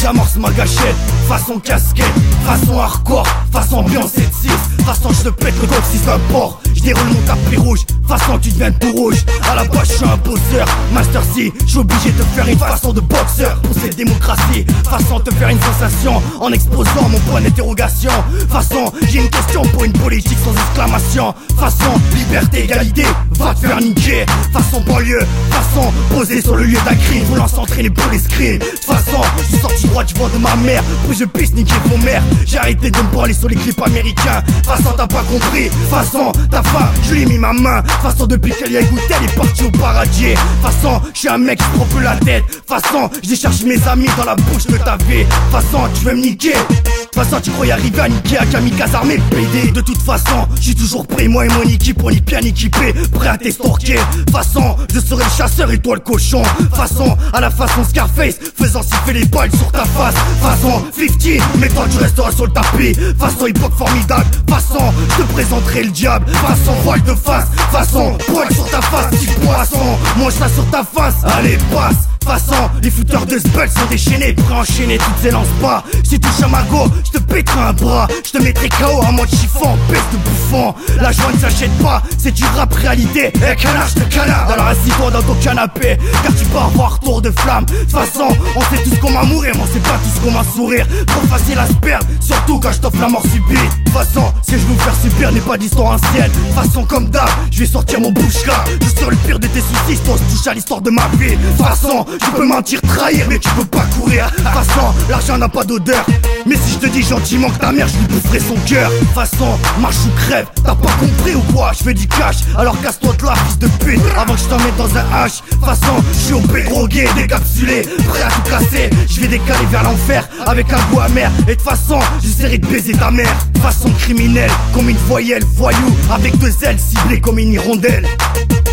j'amorce ma gâchette. Façon casquette, façon hardcore, façon ambiance 7-6. Façon je te pète le code si c'est un port. Je déroule mon tapis rouge, façon tu deviens tout rouge. À la base je suis un bosseur, Master C. Je suis obligé de faire une façon de boxeur pour cette démocratie. Façon de faire une sensation en exposant mon point d'interrogation. Façon j'ai une question pour une politique sans exclamation. Façon liberté, égalité, va te faire niquer. Façon banlieue, façon posée sur le lieu d'un crime, voulant s'entraîner pour les scrims. De toute façon, je suis sorti droit du vent de ma mère, puis je puisse niquer vos mères. J'ai arrêté de me parler sur les clips américains. Façon t'as pas compris, façon ta femme, je lui ai mis ma main. Façon depuis qu'elle y a goûté, elle est partie au paradis. Façon, je suis un mec qui se prend peu la tête. Façon, j'ai cherché mes amis dans la bouche de ta vie. Façon, tu veux me niquer. Façon, tu croyais arriver à niquer à kamikaze armé PD. De toute façon, je suis toujours prêt, moi et mon équipe, on est bien équipés, prêt à t'estorquer. Façon, je serai le chasseur et toi le cochon. Façon, à la façon Scarface, faisant siffler les balles sur ta face. Façon, 50, mais toi tu resteras sur le tapis. Façon, époque formidable. Façon, je te présenterai le diable. Façon, voile de face. Façon, poil sur ta face, petit poisson. Mange ça sur ta face, allez passe. Façon, les footeurs de Spell sont déchaînés, prêts à enchaîner toutes ces lance-pas. Si tu touches à ma go, je te pèterai un bras. Je te mettrai KO en mode chiffon, peste de bouffon. La joie ne s'achète pas, c'est du rap réalité. Eh canard, je te canard. Alors assis-toi dans ton canapé, car tu peux avoir retour de flamme. De toute façon, on sait tous qu'on va mourir, mais on sait pas tous comment sourire. Trop facile à se perdre, surtout quand je t'offre la mort subite. De toute façon, ce que je veux vous faire subir n'est pas d'histoire ancienne. De toute façon, comme d'hab, je vais sortir mon bouche-là. Je serai le pire de tes soucis, toi se touche à l'histoire de ma vie. De toute façon, tu peux mentir, trahir, mais tu peux pas courir. De toute façon, l'argent n'a pas d'odeur. Mais si je te dis gentiment que ta mère, je lui boufferai son cœur. De toute façon, marche ou crève, t'as pas compris ou quoi? Je fais du cash, alors casse-toi de là, fils de pute, avant que je t'en mette dans un hache. De toute façon, je suis OP drogué, décapsulé, prêt à tout casser. Je vais décaler vers l'enfer, avec un goût amer. Et de toute façon, j'essaierai de baiser ta mère. De façon criminelle, comme une voyelle, voyou, avec deux ailes ciblées comme une hirondelle.